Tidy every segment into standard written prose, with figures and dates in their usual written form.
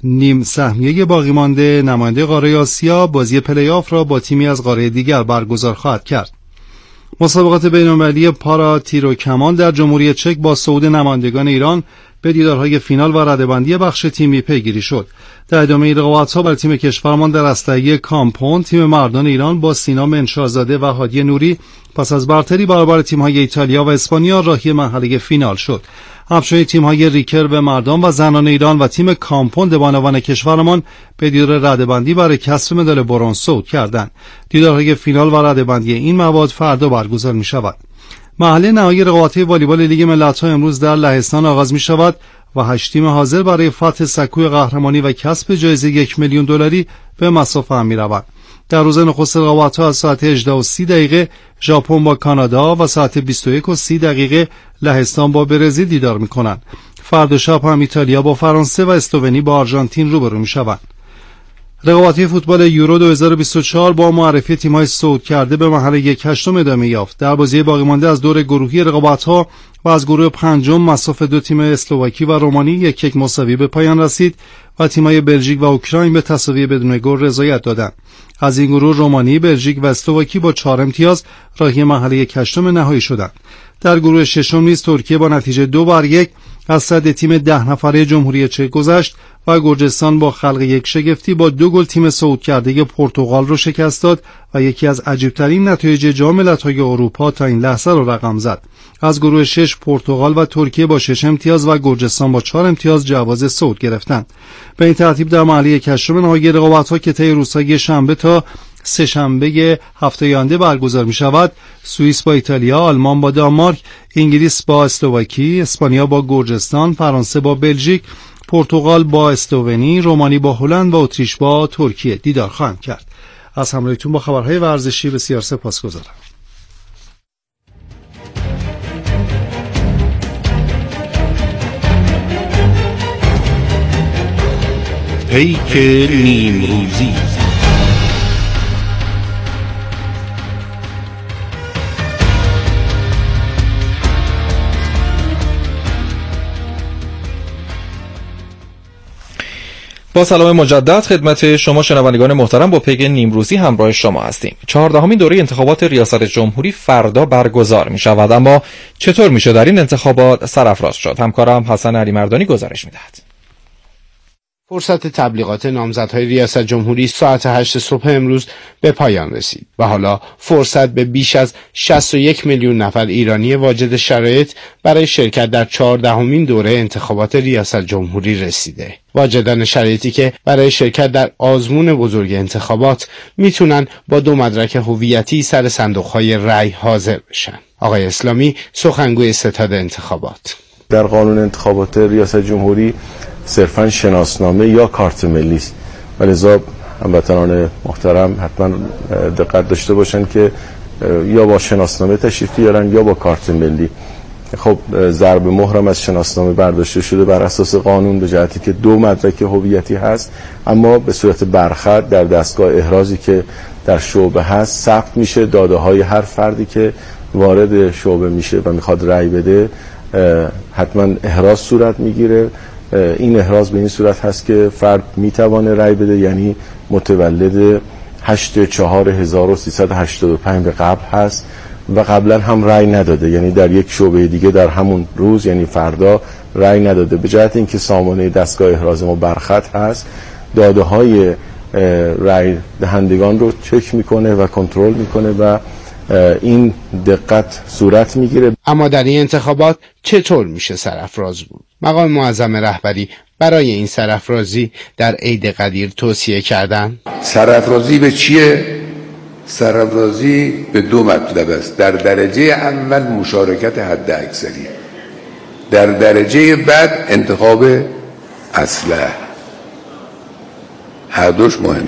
نیم سهمیه باقی مانده نماینده قاره آسیا بازی پلی آف را با تیمی از قاره دیگر برگزار خواهد کرد. مسابقات بین‌المللی پارا تیر و کمان در جمهوری چک با صعود نمایندگان ایران به دیدارهای فینال و رده‌بندی بخش تیمی پیگیری شد. در ادامه رقابت‌ها بر تیم کشورمان در اسلحه کامپوند تیم مردان ایران با سینا منشاه‌زاده و هادی نوری پس از برتری برابر تیم‌های ایتالیا و اسپانیا راهی مرحله فینال شد. همچنین تیم‌های ریکر به مردان و زنان ایران و تیم کامپوند بانوان کشورمان به دیدار رده‌بندی برای کسب مدال برنز صعود کردند. دیدارهای فینال و رده‌بندی این مواد فردا برگزار می‌شود. مرحله نهایی رقابت‌های والیبال لیگ ملت‌ها امروز در لهستان آغاز می‌شود و 8 تیم حاضر برای فتح سکوی قهرمانی و کسب جایزه $1,000,000 به مسافه هم می‌روند. در روز نخست رقابت‌ها از ساعت 18:30 ژاپن با کانادا و ساعت 21:30 لهستان با برزیل دیدار می‌کنند. فردا شب هم ایتالیا با فرانسه و اسلوونی با آرژانتین روبرو می‌شوند. رقابت‌های فوتبال یورو 2024 با معرفی تیم‌های صعود کرده به مرحله 1/8 ادامه یافت. در بازی باقی مانده از دور گروهی رقابت‌ها و از گروه پنجم مصاف دو تیم اسلواکی و رومانی 1-1 مساوی به پایان رسید و تیم‌های بلژیک و اوکراین به تساوی بدون گل رضایت دادند. از این گروه رومانی، بلژیک و اسلواکی با 4 امتیاز راهی مرحله 1/8 نهایی شدند. در گروه ششم نیز ترکیه با نتیجه 2-1 از صد تیم 10 نفره جمهوری چک گذشت و گرجستان با خلق یک شگفتی با 2 گل تیم صعود کرده پرتغال را شکست داد و یکی از عجیب‌ترین نتایج جام ملت‌های اروپا تا این لحظه را رقم زد. از گروه 6 پرتغال و ترکیه با 6 امتیاز و گرجستان با 4 امتیاز جواز صعود گرفتند. به این ترتیب در مرحله 1/8 نهایی رقابت‌ها که طی روزهای شنبه تا سه شنبه هفته آینده برگزار می شود، سوئیس با ایتالیا، آلمان با دانمارک، انگلیس با اسلواکی، اسپانیا با گرجستان، فرانسه با بلژیک، پرتغال با اسلوونی، رومانی با هلند و اتریش با ترکیه دیدار خواهند کرد. از همراهیتون با خبرهای ورزشی بسیار سپاسگزارم. پیک نیمروزی. با سلام مجدد خدمت شما شنوندگان محترم، با پیک نیمروزی همراه شما هستیم. 14مین دوره انتخابات ریاست جمهوری فردا برگزار می شود، اما چطور میشه در این انتخابات سرافراز شد؟ همکارم حسن علی مردانی گزارش میدهد. فرصت تبلیغات نامزدهای ریاست جمهوری ساعت 8 صبح امروز به پایان رسید و حالا فرصت به بیش از 61 میلیون نفر ایرانی واجد شرایط برای شرکت در 14مین دوره انتخابات ریاست جمهوری رسیده. واجدان شرایطی که برای شرکت در آزمون بزرگ انتخابات میتونن با 2 مدرک هویتی سر صندوق‌های رأی حاضر بشن. آقای اسلامی، سخنگوی ستاد انتخابات: در قانون انتخابات ریاست جمهوری صرفاً شناسنامه یا کارت ملی است و لذا هموطنان محترم حتما دقت داشته باشند که یا با شناسنامه تشریف بیارن یا با کارت ملی. خب ضرب مهرم از شناسنامه برداشته شده بر اساس قانون به جهتی که 2 مدرک هویتی هست، اما به صورت برخط در دستگاه احرازی که در شعبه هست ثبت میشه. داده های هر فردی که وارد شعبه میشه و میخواد رأی بده حتما احراز صورت میگیره. این احراز به این صورت هست که فرد میتوانه رأی بده، یعنی متولد 8/4/1385 به قبل هست و قبلا هم رأی نداده، یعنی در یک شعبه دیگه در همون روز یعنی فردا رأی نداده. به جهت اینکه سامانه دستگاه احراز ما برخط هست، داده های رأی دهندگان رو چک میکنه و کنترل میکنه و این دقت صورت میگیره. اما در این انتخابات چطور میشه سرافراز بود؟ مقام معظم رهبری برای این سرافرازی در عید قدیر توصیه کردن. سرافرازی به چیه؟ سرافرازی به 2 مطلب است. در درجه اول مشارکت حد اکثری، در درجه بعد انتخاب اسلحه. هر دوش مهم.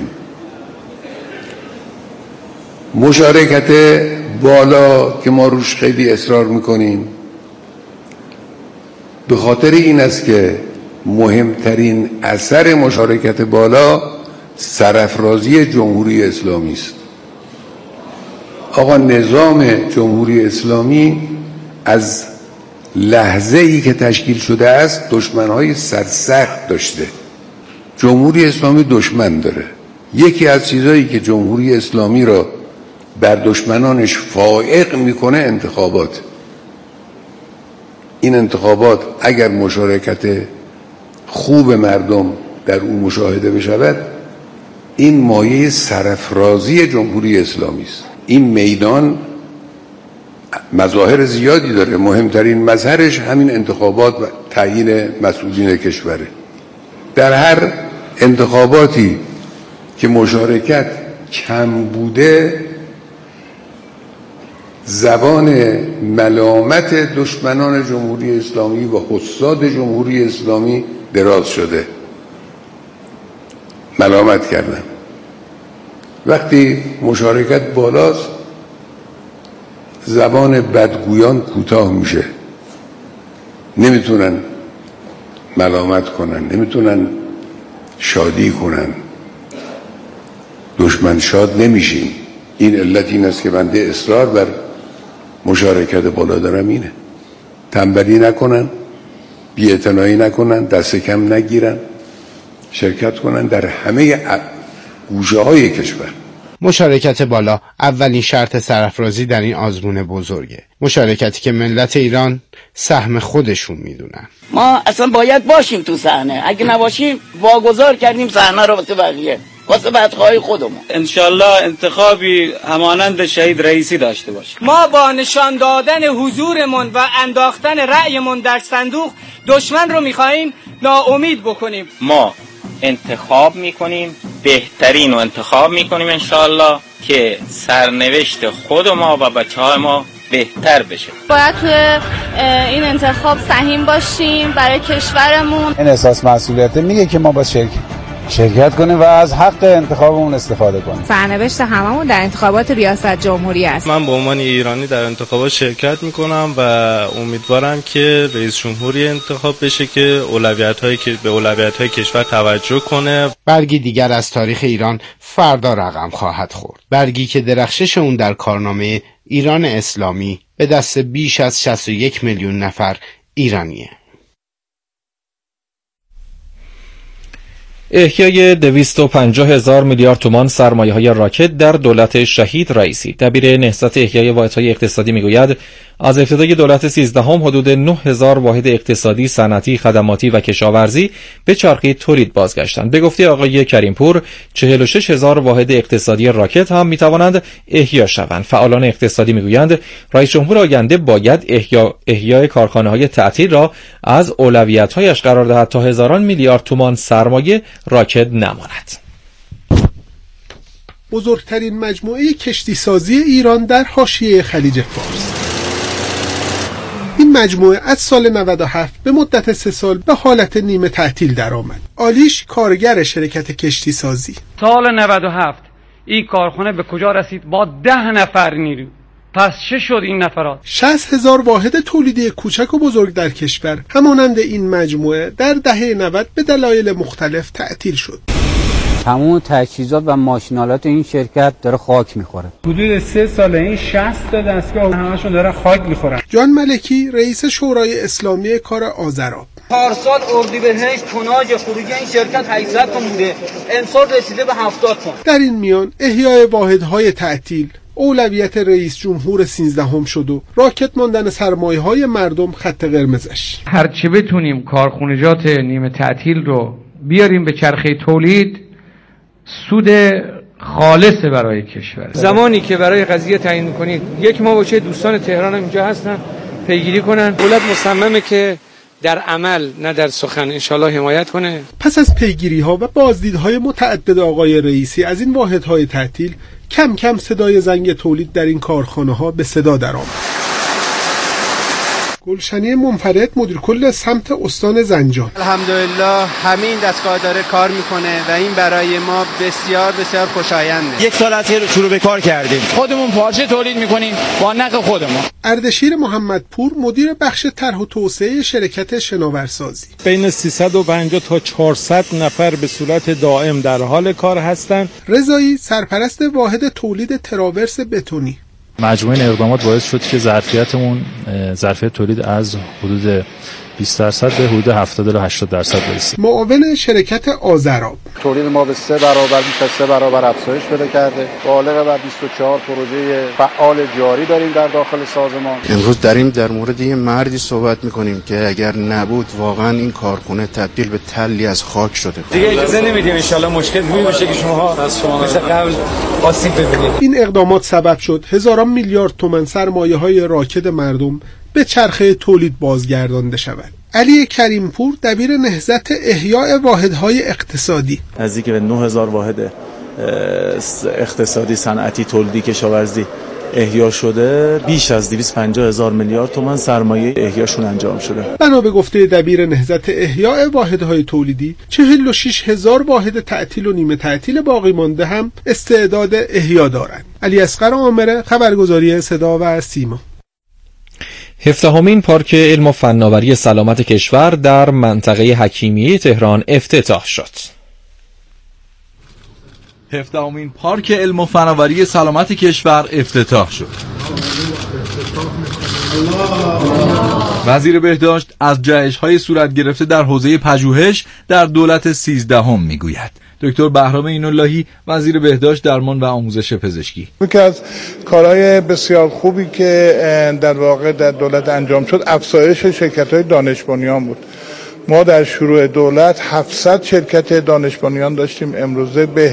مشارکت بالا که ما روش خیلی اصرار میکنیم به خاطر این است که مهمترین اثر مشارکت بالا سرافرازی جمهوری اسلامی است. آقا نظام جمهوری اسلامی از لحظه ای که تشکیل شده است دشمنهای سرسخت داشته. جمهوری اسلامی دشمن داره. یکی از چیزایی که جمهوری اسلامی را بر دشمنانش فائق میکنه انتخابات. این انتخابات اگر مشارکت خوب مردم در اون مشاهده بشود، این مایه سرافرازی جمهوری اسلامی است. این میدان مظاهر زیادی داره، مهمترین مظهرش همین انتخابات و تعیین مسئولین کشوره. در هر انتخاباتی که مشارکت کم بوده، زبان ملامت دشمنان جمهوری اسلامی و حساد جمهوری اسلامی دراز شده، ملامت کردن. وقتی مشارکت بالاست، زبان بدگویان کوتاه میشه، نمیتونن ملامت کنن، نمیتونن شادی کنن. دشمن شاد نمیشیم. این علت این است که بنده اصرار بر مشارکت بالا دارم. اینه تنبلی نکنن، بی‌اعتنایی نکنن، دست کم نگیرن، شرکت کنن در همه گوشه‌های کشور. مشارکت بالا اولین شرط سرافرازی در این آزمون بزرگه، مشارکتی که ملت ایران سهم خودشون میدونن. ما اصلا باید باشیم تو صحنه، اگه نباشیم واگذار کردیم صحنه رو واسه بقیه، واسه بدخواهی خودمون. انشالله انتخابی همانند شهید رئیسی داشته باشیم. ما با نشان دادن حضورمون و انداختن رأیمون در صندوق دشمن رو میخواهیم ناامید بکنیم. ما انتخاب میکنیم، بهترین رو انتخاب میکنیم انشالله که سرنوشت خود ما و بچه‌های ما بهتر بشه. باید توی این انتخاب سهیم باشیم برای کشورمون. این احساس مسئولیت میگه که ما باید شرکت کنیم و از حق انتخابمون استفاده کنیم. سرنوشت هممون در انتخابات ریاست جمهوری است. من به عنوان ایرانی در انتخابات شرکت میکنم و امیدوارم که رئیس جمهوری انتخاب بشه که به اولویت‌های کشور توجه کنه. برگی دیگر از تاریخ ایران فردا رقم خواهد خورد. برگی که درخشش اون در کارنامه ایران اسلامی به دست بیش از 61 میلیون نفر ایرانیه. احیای 250,000 میلیارد تومان سرمایه‌های راکت در دولت شهید رئیسی. دبیر نهضت احیای واحدهای اقتصادی میگوید از ابتدای دولت 13 حدود 9,000 واحد اقتصادی، صنعتی، خدماتی و کشاورزی به چرخه تولید بازگشتند. به گفته آقای کریمپور 46,000 واحد اقتصادی راکت هم میتوانند احیا شوند. فعالان اقتصادی میگویند رئیس جمهور آینده باید احیای کارخانه‌های تعطیل را از اولویت‌هایش قرار دهد تا هزاران میلیارد تومان سرمایه راکت نماند. بزرگترین مجموعه کشتیسازی ایران در حاشیه خلیج فارس. این مجموعه از سال 97 به مدت 3 سال به حالت نیمه تعطیل درآمد. آلیش کارگر شرکت کشتیسازی. سال 97 این کارخانه به کجا رسید؟ با 10 نفر نیرو. پس چه شد این نفرات؟ 60,000 واحد تولیدی کوچک و بزرگ در کشور همانند این مجموعه در دهه 90 به دلایل مختلف تعطیل شد. تمام تجهیزات و ماشینالات این شرکت داره خاک میخوره. حدود 3 ساله این 60 تا دستگاه همشون داره خاک میخورن. جان ملکی رئیس شورای اسلامی کار آذراب. پارسال اردیبهشت توناژ خروجی این شرکت 800 تن بوده، امسال رسیده به 70 تن. در این میان احیای واحدهای تعطیل اولویت رئیس جمهور 13 شد و راکت ماندن سرمایه‌های مردم خط قرمزش. هرچی بتونیم کارخونجات نیمه تعطیل رو بیاریم به چرخه تولید، سود خالص برای کشور. زمانی که برای قضیه تعیین می‌کنید 1 ماه باشه دوستان تهران هم اینجا هستن پیگیری کنن. دولت مصممه که در عمل نه در سخن انشالله حمایت کنه. پس از پیگیری‌ها و بازدیدهای متعدد آقای رئیسی از این واحدهای تعطیل، کم کم صدای زنگ تولید در این کارخانه‌ها به صدا درآمد. گلشنی منفرد مدیر کل سمت استان زنجان. الحمدلله همین دستگاه داره کار میکنه و این برای ما بسیار بسیار خوشاینده. 1 سال از شروع به کار کردیم، خودمون پارچه تولید میکنیم با نق خودمون. اردشیر محمدپور مدیر بخش طرح و توسعه شرکت شناورسازی. بین 350 تا 400 نفر به صورت دائم در حال کار هستند. رضایی سرپرست واحد تولید تراورس بتونی. مجموعه اقدامات باعث شد که ظرفیت تولید از حدود 20% به حدود 70 تا 80% برسیم. معاون شرکت آذرآب: تولید ما به 3 برابر بیش از 3 برابر افزایش پیدا کرده. بالغ بر 24 پروژه فعال جاری داریم در داخل سازمان. امروز داریم در مورد یه مردی صحبت می‌کنیم که اگر نبود واقعا این کارخونه تبدیل به تلی از خاک شده. دیگه اجازه نمیدیم ان شاءالله مشکل بشه که شماها مثل قبل آسیب ببینید. این اقدامات سبب شد هزاران میلیارد تومان سرمایه‌های راکد مردم به چرخه تولید بازگردانده شود. علی کریمپور دبیر نهضت احیاء واحدهای اقتصادی: نزدیک به 9000 واحد اقتصادی صنعتی تولیدی کشاورزی احیا شده، بیش از 250,000 میلیارد تومان سرمایه احیاشون انجام شده. بنا به گفته دبیر نهضت احیاء واحدهای تولیدی 46,000 واحد تعطیل و نیمه تعطیل باقی مانده هم استعداد احیا دارند. علی اصغر عامره، خبرگزاری صدا و سیما. 17مین پارک علم و فناوری سلامت کشور در منطقه حکیمیه تهران افتتاح شد. 17مین پارک علم و فناوری سلامت کشور افتتاح شد. وزیر بهداشت از جهش‌های صورت گرفته در حوزه پژوهش در دولت 13 میگوید. دکتر بهرام این‌اللهی وزیر بهداشت، درمان و آموزش پزشکی: یکی از کارهای بسیار خوبی که در واقع در دولت انجام شد افزایش شرکت‌های دانش بنیان بود. ما در شروع دولت 700 شرکت دانش بنیان داشتیم، امروزه به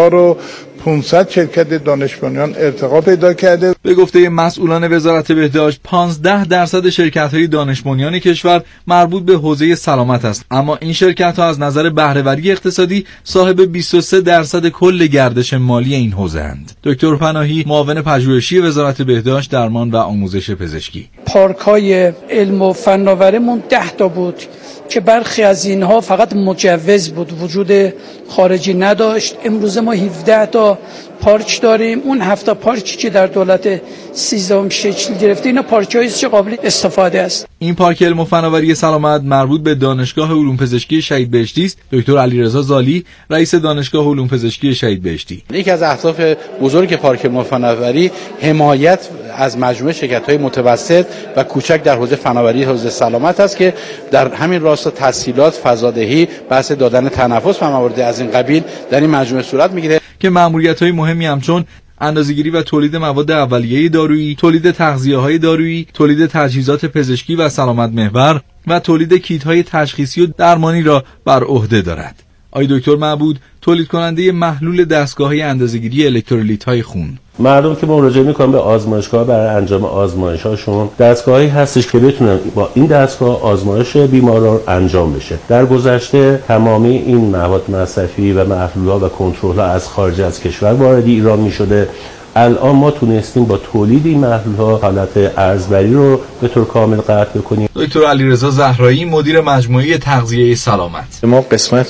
1500 شرکت دانش بنیان ارتقا پیدا کرده. به گفته مسئولان وزارت بهداشت 15% شرکت‌های دانش بنیان کشور مربوط به حوزه سلامت است، اما این شرکت‌ها از نظر بهره‌وری اقتصادی صاحب 23% کل گردش مالی این حوزه اند. دکتر پناهی، معاون پژوهشی وزارت بهداشت، درمان و آموزش پزشکی: پارک‌های علم و فناوریمون 10 تا بود که برخی از اینها فقط مجوز بود، وجود خارجی نداشت. امروز ما 17 تا پارک داریم. اون 7 تا پارکی که در دولت 13 شکل گرفته اینا پارک‌هایی است که قابل استفاده است. این پارک علم و فناوری سلامت مربوط به دانشگاه علوم پزشکی شهید بهشتی است. دکتر علیرضا زالی، رئیس دانشگاه علوم پزشکی شهید بهشتی: یکی از اهداف بزرگ پارک علم و فناوری حمایت از مجموعه شرکت‌های متوسط و کوچک در حوزه فناوری حوزه سلامت است که در همین راستا تسهیلات، فضادهی، بحث دادن تنفس و موارد از این قبیل در این مجموعه صورت میگیره که مأموریت‌های مهمی همچون اندازه‌گیری و تولید مواد اولیه دارویی، تولید تغذیه‌های دارویی، تولید تجهیزات پزشکی و سلامت محور و تولید کیت‌های تشخیصی و درمانی را بر عهده دارد. آقای دکتر معبود، تولید کننده محلول دستگاه‌های اندازه‌گیری الکترولیت‌های خون: مردم که مراجعه میکنن به آزمایشگاه برای انجام آزمایش‌هاشون، دستگاهی هستش که بتونن با این دستگاه آزمایش بیماران انجام بشه. در گذشته تمامی این مواد مصرفی و محلول‌ها و کنترل‌ها از خارج از کشور وارد ایران می‌شده. الان ما تونستیم با تولید این محلول‌ها حالت ارزبری رو به طور کامل قطع بکنیم. دکتر علیرضا زهرایی، مدیر مجموعه تغذیه سلامت: ما قسمت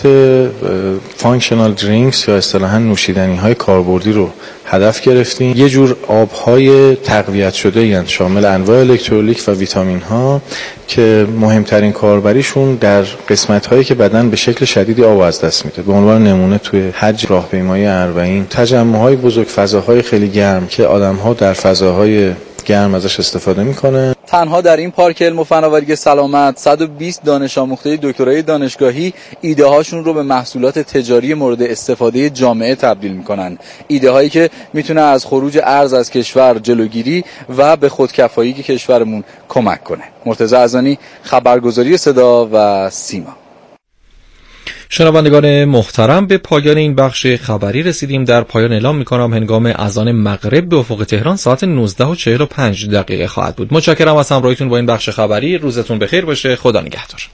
فانکشنال درینکس یا اصطلاحاً نوشیدنی‌های کاربردی رو هدف گرفتیم. یه جور آب‌های تقویت شده یعنی شامل انواع الکترولیت و ویتامین‌ها که مهمترین کاربریشون در قسمت‌هایی که بدن به شکل شدیدی آب از دست میده. به عنوان نمونه توی حج، راهپیمایی اربعین، تجمع‌های بزرگ، فضاهای خیلی گرم که آدم‌ها در فضاهای گرم ازش استفاده میکنه. تنها در این پارک علم و فناوری سلامت 120 دانش آموخته دکترای دانشگاهی ایده هاشون رو به محصولات تجاری مورد استفاده جامعه تبدیل میکنن. ایده هایی که میتونه از خروج ارز از کشور جلوگیری و به خودکفایی کشورمون کمک کنه. مرتضی اذانی، خبرگزاری صدا و سیما. شنوندگان محترم، به پایان این بخش خبری رسیدیم. در پایان اعلام می‌کنم هنگام اذان مغرب به افق تهران ساعت 19:45 خواهد بود. متشکرم از همراهیتون با این بخش خبری. روزتون بخیر باشه. خدا نگهدار.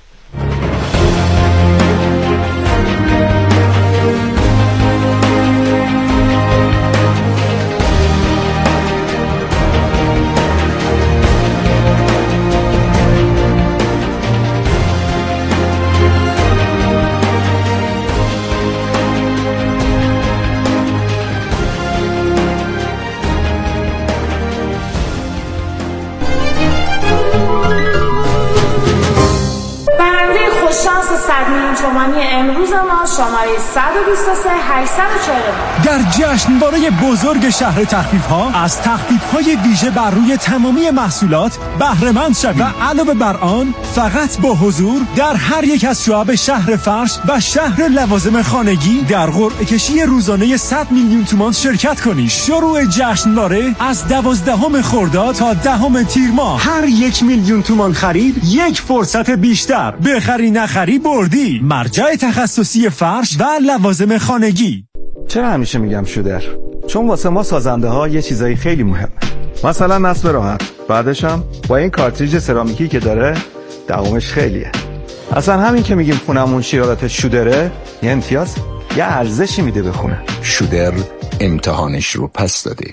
شماره 123 849. در جشنواره بزرگ شهر تخفیف‌ها از تخفیف‌های ویژه بر روی تمامی محصولات بهره‌مند شوید و علاوه بر آن فقط با حضور در هر یک از شعب شهر فرش و شهر لوازم خانگی در قرعه کشی روزانه 100 میلیون تومان شرکت کنید. شروع جشنواره از 12 خرداد تا 10 تیر ماه. هر 1 میلیون تومان خرید یک فرصت بیشتر. بخری نخری بردی. مرجع تخصصی فرش و لوازم خانگی. چرا همیشه میگم شودر؟ چون واسه ما سازنده ها یه چیزایی خیلی مهمه. مثلا نصب راحت. بعدش هم با این کارتریج سرامیکی که داره دوامش خیلیه. اصلا همین که میگیم خونمون شیرالات شودره یه امتیاز، یه ارزشی میده به خونه. شودر امتحانش رو پس داده.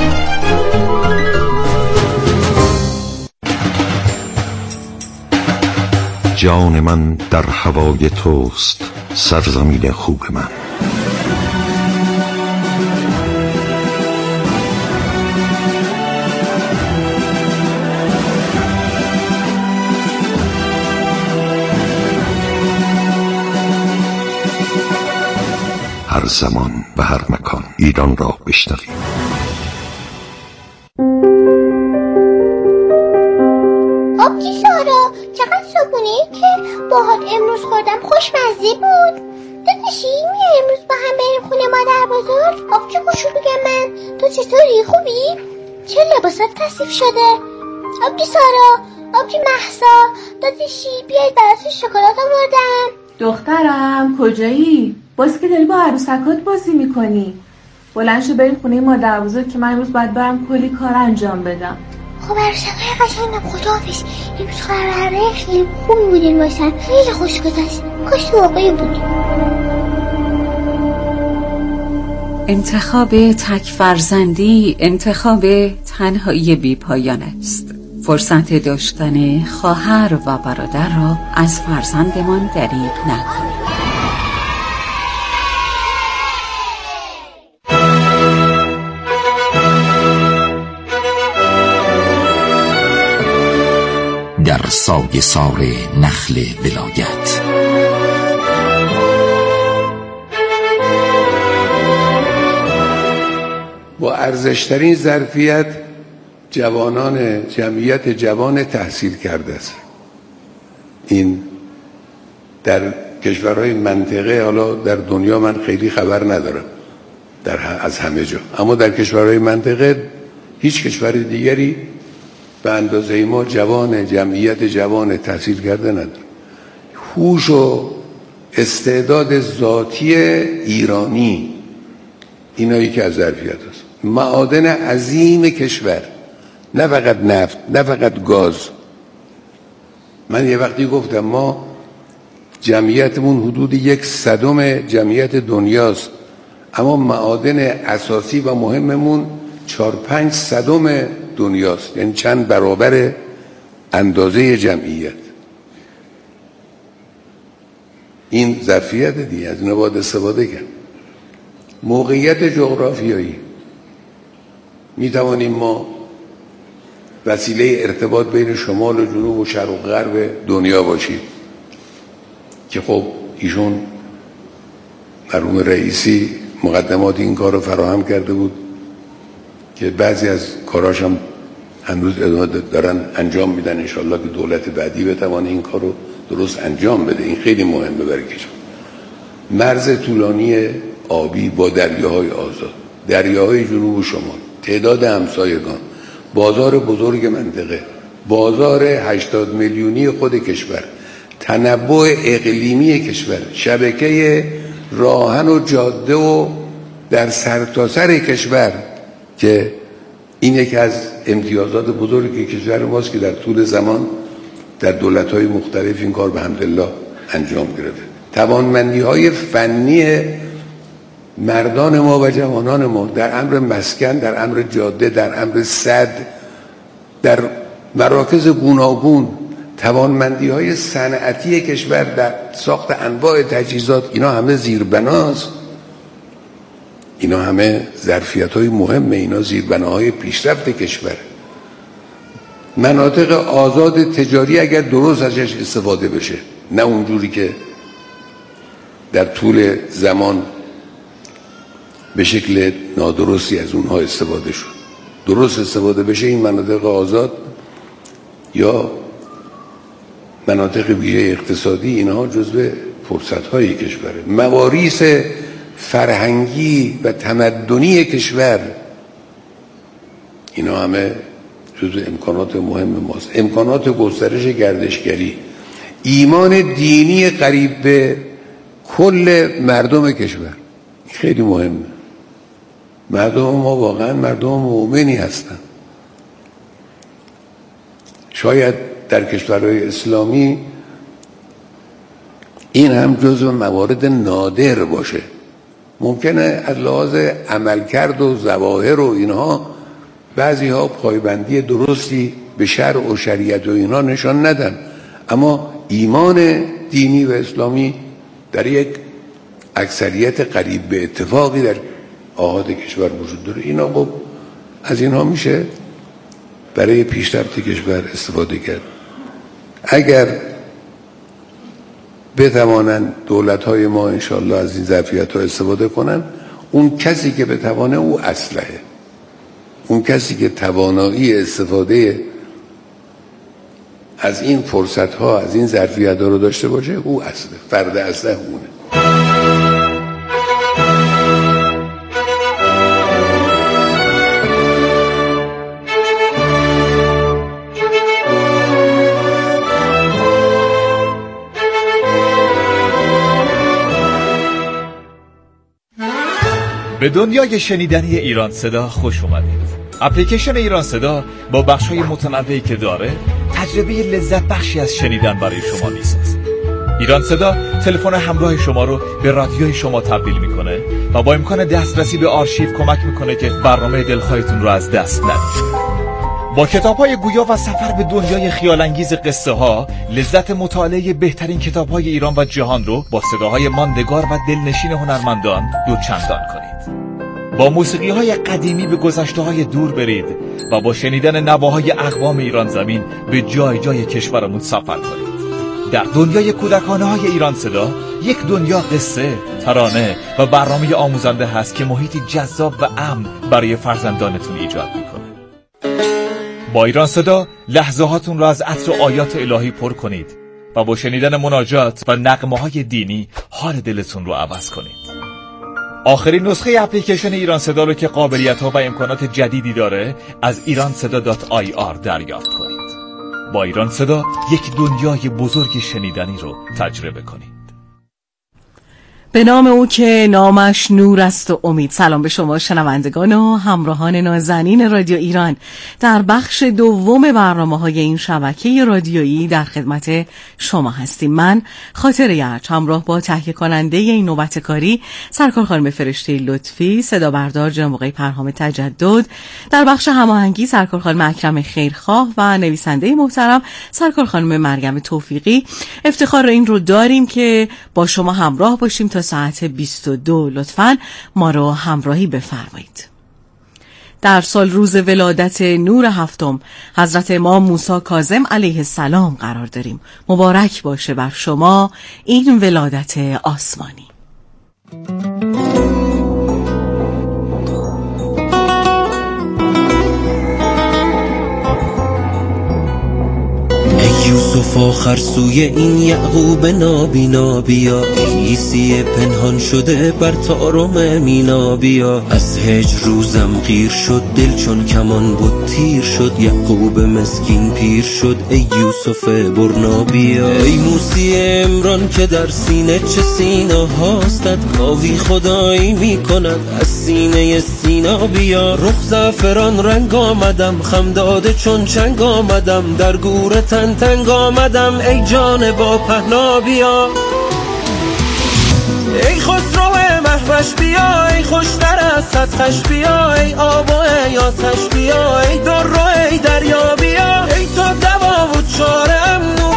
جان من در هوای توست، سرزمین خوب من. هر زمان و هر مکان ایران را بشنویم. آبجی سارا، چقدر صبحونه‌ای که باهات امروز خوردم خوشمزه بود. داداشی میای امروز با هم بریم خونه مادر بزرگ؟ آبجی کوچولوی من، تو چطوری؟ خوبی؟ چه لباسات کثیف شده؟ آبجی سارا، آبجی مهسا، داداشی بیاید براتون شکلات آوردم. دخترم کجایی؟ باز که داری با عروسکات بازی میکنی. بلند شو بریم خونه مادر بزرگ که من امروز باید برم کلی کار انجام بدم. خب عروسکای قشنگم خداحافظ. امروز قراره خیلی خوبی بودین باشن، خیلی خوش گذشت. کاش تو واقعی بود. انتخاب تک فرزندی انتخاب تنهایی بی پایان است. فرصت داشتن خواهر و برادر را از فرزندمان دریغ نکنید. در سایه سار نخل ولایت با ارزشترین ظرفیت جوانان جمعیت جوان تحصیل کرده است. این در کشورهای منطقه، حالا در دنیا من خیلی خبر ندارم از همه جا، اما در کشورهای منطقه هیچ کشور دیگری به اندازه ما جمعیت جوان تحصیل کرده نداره. هوش و استعداد ذاتی ایرانی اینایی که از ظرفیت است. معادن عظیم کشور، نه فقط نفت، نه فقط گاز. من یه وقتی گفتم ما جمعیتمون حدود 1/100 جمعیت دنیاست، اما معادن اساسی و مهممون 4-5 دنیاست، یعنی چند برابر اندازه جمعیت. این ظرفیت دیگه، از اینا باید استفاده کرد. موقعیت جغرافیایی، می توانیم ما وسیله ارتباط بین شمال و جنوب و شرق و غرب دنیا باشیم که خب ایشون مرحوم رئیسی مقدمات این کار رو فراهم کرده بود که بعضی از کاراش هم هنوز ادامه دارن انجام میدن. انشالله که دولت بعدی بتوانه این کار رو درست انجام بده. این خیلی مهمه برای کشور. مرز طولانی آبی با دریاهای آزاد، دریاهای جنوب و شمال، تعداد همسایگان، بازار بزرگ منطقه، بازار 80 میلیونی خود کشور، تنوع اقلیمی کشور، شبکه راهن و جاده و در سرتاسر کشور که این یکی از امتیازات بزرگ کشور ماست که در طول زمان در دولت‌های مختلف این کار به حمدالله انجام گرفته. توانمندی‌های فنی مردان ما و جوانان ما در امر مسکن، در امر جاده، در امر سد، در مراکز گوناگون، توانمندی‌های صنعتی کشور در ساخت انواع تجهیزات، اینا همه زیربناست. اینا همه ظرفیت‌های مهمه، اینا زیربناهای پیشرفت کشور. مناطق آزاد تجاری اگر درست ازش استفاده بشه، نه اونجوری که در طول زمان به شکل نادرستی از اونها استفاده شد. درست استفاده بشه این مناطق آزاد یا مناطق ویژه اقتصادی، اینها جزو فرصت‌های کشوره. مواریث فرهنگی و تمدنی کشور، اینا همه جزو امکانات مهم ماست. امکانات گسترش گردشگری، ایمان دینی قریب به کل مردم کشور خیلی مهمه. مردم ما واقعا مردم مؤمنی هستن. شاید در کشورهای اسلامی این هم جزو موارد نادر باشه. ممکنه از لحاظ عملکرد و ظواهر و اینها بعضی ها پایبندی درستی به شرع و شریعت و اینها نشان ندن، اما ایمان دینی و اسلامی در یک اکثریت قریب به اتفاقی در آحاد کشور وجود داره. اینا خب از اینها میشه برای پیشرفت کشور استفاده کرد. اگر بتوانند دولت‌های ما انشالله از این ظرفیت‌ها استفاده کنن، اون کسی که بتوانه او اسلحه، اون کسی که توانایی استفاده از این فرصت‌ها از این ظرفیت‌ها رو داشته باشه، او اسلحه، فرد اسلحه اونه. به دنیای شنیدنی ایران صدا خوش اومدید. اپلیکیشن ایران صدا با بخش‌های متنوعی که داره، تجربه لذت بخشی از شنیدن برای شما میسازه. ایران صدا تلفن همراه شما رو به رادیوی شما تبدیل میکنه و با امکان دسترسی به آرشیو کمک میکنه که برنامه دلخواهتون رو از دست ندید. با کتاب‌های گویا و سفر به دنیای خیال‌انگیز قصه ها، لذت مطالعه بهترین کتاب‌های ایران و جهان رو با صداهای ماندگار و دلنشین هنرمندان دوچندان کنید. با موسیقی‌های قدیمی به گذشته‌های دور برید و با شنیدن نواهای اقوام ایران زمین به جای جای کشورمون سفر کنید. در دنیای کودکانه‌های ایران صدا، یک دنیا قصه، ترانه و برنامه آموزنده هست که محیطی جذاب و امن برای فرزندانتون ایجاد می‌کنه. با ایران صدا لحظه هاتون را از عطر آیات الهی پر کنید و با شنیدن مناجات و نغمه‌های دینی حال دلتون رو عوض کنید. آخرین نسخه اپلیکیشن ایران صدا رو که قابلیت‌ها و امکانات جدیدی داره از iranseda.ir دریافت کنید. با ایران صدا یک دنیای بزرگ شنیدنی رو تجربه کنید. به نام او که نامش نور است و امید. سلام به شما شنوندگان و همراهان نازنین رادیو ایران. در بخش دوم برنامه‌های این شبکه رادیویی در خدمت شما هستیم. من خاطر یرچ همراه با تهیه کننده این نوبت کاری سرکار خانم فرشته لطفی، صدا بردار جناب آقای پرهام تجدد، در بخش هماهنگی سرکار خانم اکرم خیرخواه و نویسنده محترم سرکار خانم مریم توفیقی. افتخار این رو داریم که با شما همراه باشیم تا ساعت 22. لطفاً ما رو همراهی بفرمایید. در سال روز ولادت نور هفتم حضرت امام موسی کاظم علیه السلام قرار داریم. مبارک باشه بر شما این ولادت آسمانی. یوسف آخر سوی این یعقوب نابینا بیا، عیسی پنهان شده بر طارم مینا بیا. از هجر روزم غیر شد دل چون کمان بود تیر شد، یعقوب مسکین پیر شد ای یوسف برنا بیا. ای موسی عمران که در سینه چه سینا هاستد، کاوی خدایی میکند از سینه سینا بیا. رخ زعفران رنگ آمدم خم داده چون چنگ آمدم، در گور تن تنگ آمدم ای جان با پهنا بیا. ای خسرو مهوش بیا، ای خوشتر از سطحش بیا، ای آب و ای آتش بیا، ای در و ای دریا بیا، ای تو دوا و چارم نور.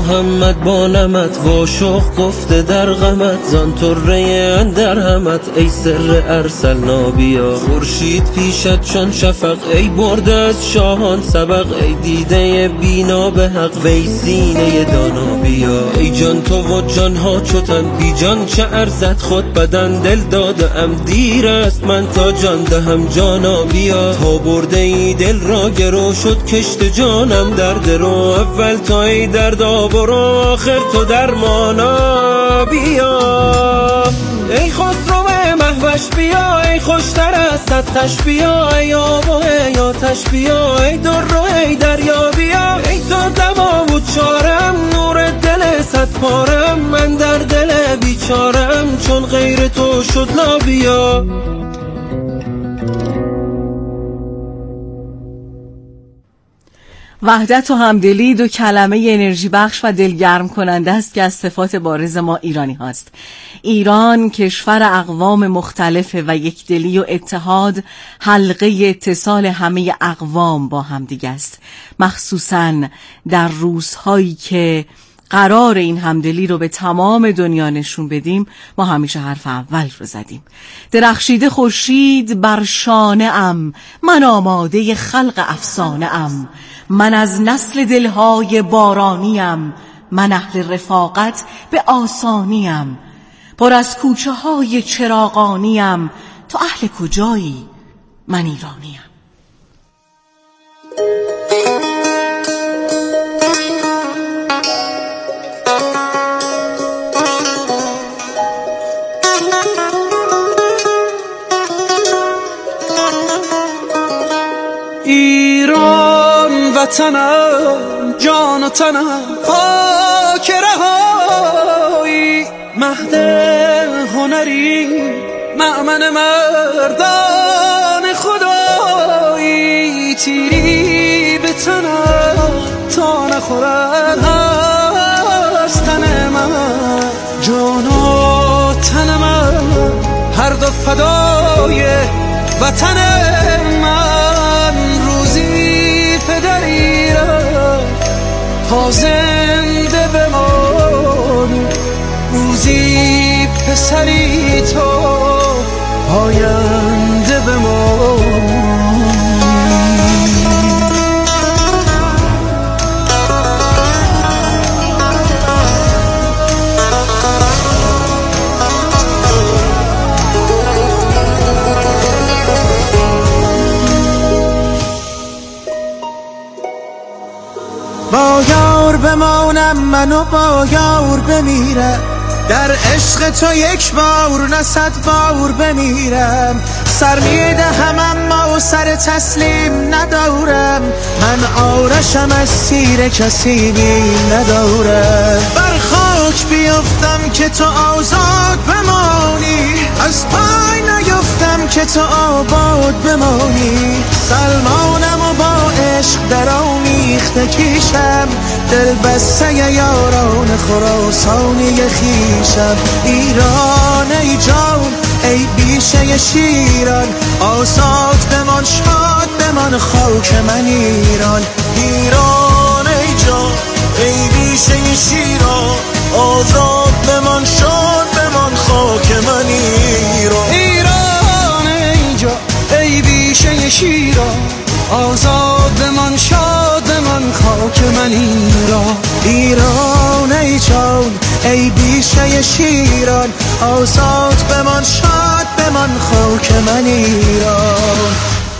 محمد با نمت واشخ گفته در غمت زان طره اندر همت ای سر ارسل نابیا خورشید پیشت چون شفق ای برده از شاهان سبق ای دیده بینا به حق وی سینه دانا بیا ای جان تو و جانها چوتن بی جان چه ارزد خود بدن دل داده ام دیر است من تا جان دهم جانا بیا تا برده ای دل را گرو شد کشت جانم درد رو اول تا ای دردا برو آخر تو درمانا بیا ای خسرو مهوش بیا ای خوشتر از صد خش بیا ای آب و ای آتش بیا ای در و ای دریا بیا ای تو دما و چارم نور دل صد پارم من در دل بیچارم چون غیر تو شد لا بیا وحدت و همدلی دو کلمه انرژی بخش و دلگرم کننده است که از صفات بارز ما ایرانی هاست. ایران کشور اقوام مختلفه و یکدلی و اتحاد حلقه اتصال همه اقوام با هم دیگه است، مخصوصاً در روزهایی که قرار این همدلی رو به تمام دنیا نشون بدیم. ما همیشه حرف اول رو زدیم. درخشیده خورشید بر شانه ام، من آماده خلق افسانه ام، من از نسل دلهای بارانیم، من اهل رفاقت به آسانیم، پر از کوچه های چراغانیم، تو اهل کجایی؟ من ایرانیم. ایران وطنم جان و تنم خاک رهایی مهد هنری مأمن مردان خدایی تیری به تنم تا نخورد از تن من جان و تن من هر دو فدای وطن من روزی پدری را تا زنده بمانی روزی پسری تو پاینده بمانی با یار بمانم منو با یار بمیرم، در عشق تو یک بار نه صد بار بمیرم، سر میدهم اما سر تسلیم ندارم، من آرشم از تیر کسی بیم ندارم، بر خاک بیفتم که تو آزاد بمانی، از پای نیفتم که تو آباد بمانی، سلمانم و با عشق در آمیخته کیشم، دل بسته یاران خراسانی خیشم، ایران ای جان ای بیشه شیران، آزاد بمان شاد بمان خاک من ایران، ایران ای جان ای بیشه شیران، آزاد بمان شاد بمان خاک من ایران، ایران ای جان ای بیشه شیران، آزاد بمان شاد بمان خاک من ایران، ایران ای جان ای بیشه شیران، آزاد بمان شاد بمان خاک من ایران.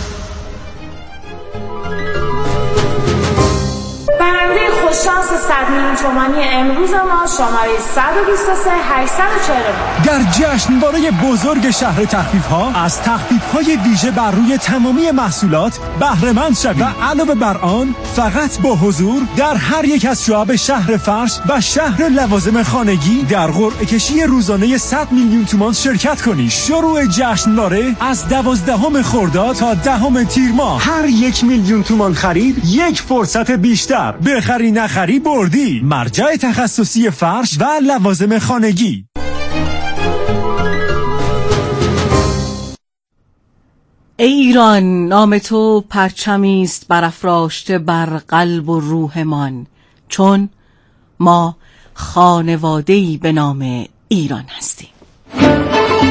برنده خوششانس 100 میلیون تومانی امروز ما شماره 123 840 در جشنواره بزرگ شهر تخفیف‌ها از تخفیف‌های ویژه بر روی تمامی محصولات بهره‌مند شوید و علاوه بر آن فقط با حضور در هر یک از شعب شهر فرش و شهر لوازم خانگی در قرعه کشی روزانه 100 میلیون تومان شرکت کنید. شروع جشنواره از 12 خرداد تا 10 تیر ماه. هر 1 میلیون تومان خرید یک فرصت بیشتر. بخری نخری بردی. مرجع تخصصی فرش و لوازم خانگی. ای ایران، نام تو پرچمی است برافراشته بر قلب و روحمان، چون ما خانواده‌ای به نام ایران هستیم.